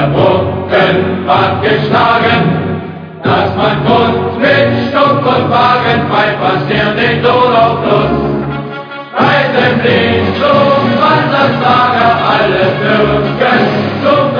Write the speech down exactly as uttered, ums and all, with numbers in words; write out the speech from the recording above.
Der Brücken ward geschlagen, dass man gut mit Stumpf und Wagen weit passieren den Donaufluss. Bei dem Lied zum Wanderslager alle Türken zum